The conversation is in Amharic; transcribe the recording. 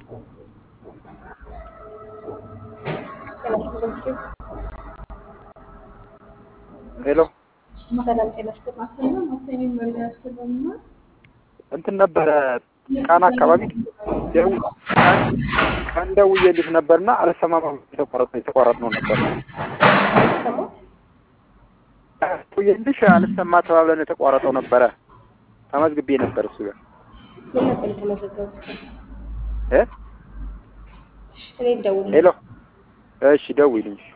ሄሎ ሰላም ጤና ይስጥልኝ። ማክሰኞ መረጃ ያስፈልጋልና እንትን ነበረ ቃና አካባቢ ቀን ደውዬልሽ ነበርና አልሰማማም የተቋረጥ ነው ነበር ደውዬልሽ አልሰማ ተባብለን የተቋረጠው ነበረ ተመዝግቤ ነበር እሱ ጋር ምን ነበር የተመዘገቡት? እኔ ደውልልኝ። ሄሎ እሺ ደውይልኝ